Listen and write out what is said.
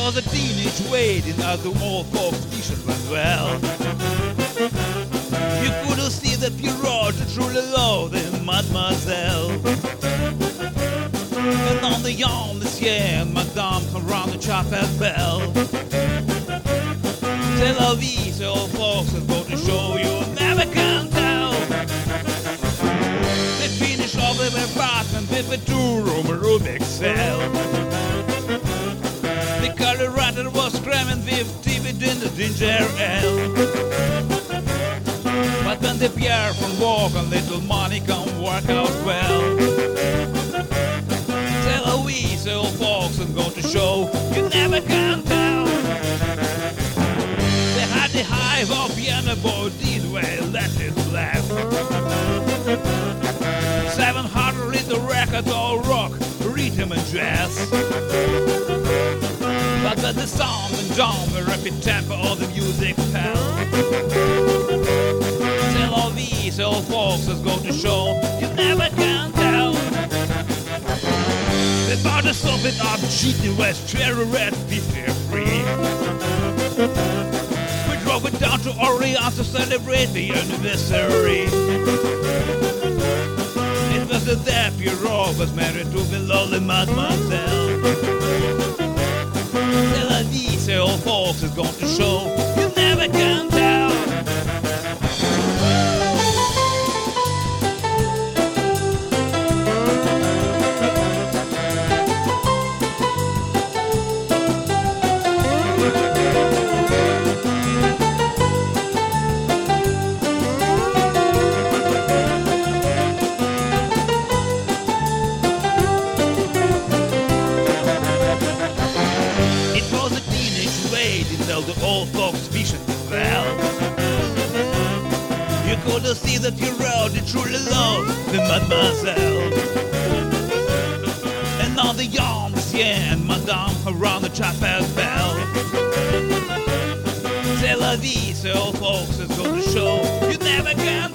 was a teenage waiting as the old folks t-shirt went well. You couldn't see the pure Roger truly loved the mademoiselle. And on the yawn this year, Madame come round the chapel bell. Tel Aviv, the old folks is going to show you never can tell. They finished off with their apartment with a two-room Rubik cell. The Colorado was cramming with TV in the ginger ale. But when the Pierre from walk a little money can work out well. Tel Aviv, the old folks is going to show you never can tell. They had the hive of piano boy, these way let it laugh. 700 little records, all rock, rhythm and jazz. But when the sound and down the rapid tempo of the music fell. Tel Aviv, the old folks is going to show you never can tell. They bought the Soviet up, cheating West, cherry red, 53. We drove it down to Orleans to celebrate the anniversary. It was the day Pierrot was married to the lovely mademoiselle. Tel Aviv, the old folks is going to show you never can tell. The old folks fishing well. You couldn't see that you rode, you truly loved the mademoiselle. And on the arms, yeah, and Madame around the chapel bell. Tel Aviv, the old folks is going to show you never can